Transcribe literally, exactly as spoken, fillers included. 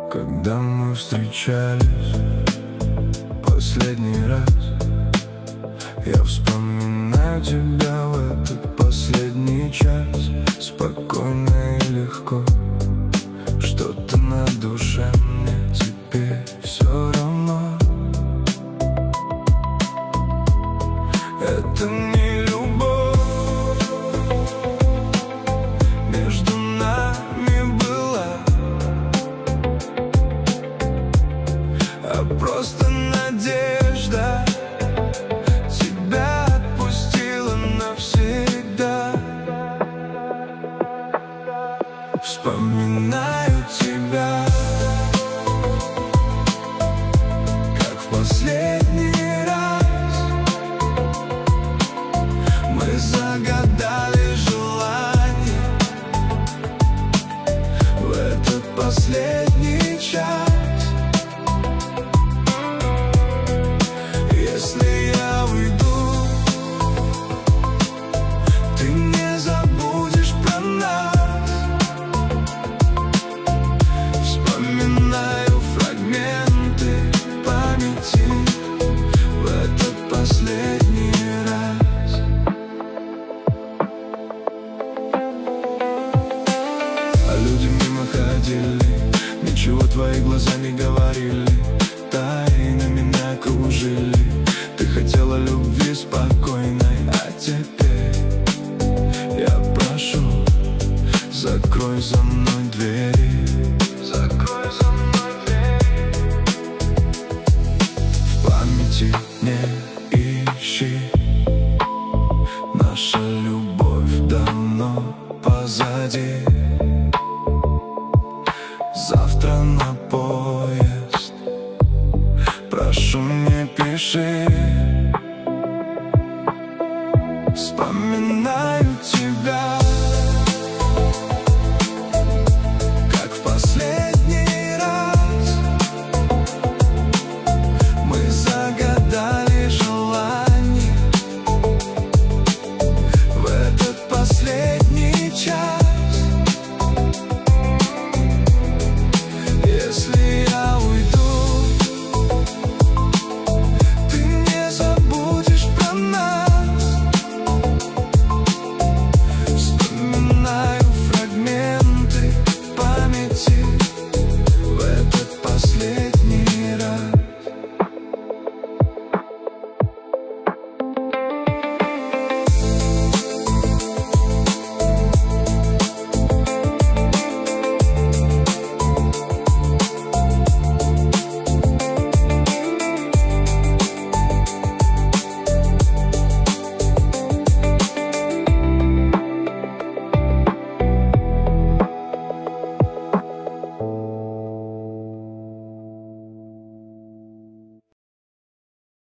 Когда мы встречались последний раз, я вспоминаю тебя в этот последний час. Спокойно и легко, что-то на душе, мне теперь все равно. Это не любовь между нами была, а просто надежда тебя отпустила навсегда. Вспоминаю тебя, как в последний раз мы загадали желание в этот последний час. Если я уйду, ты не забудешь про нас. Вспоминаю фрагменты памяти в этот последний раз. А люди мимо ходили, ничего твои глаза не говорили, тайны меня кружили. Ты хотела любви спокойной, а теперь я прошу, закрой за мной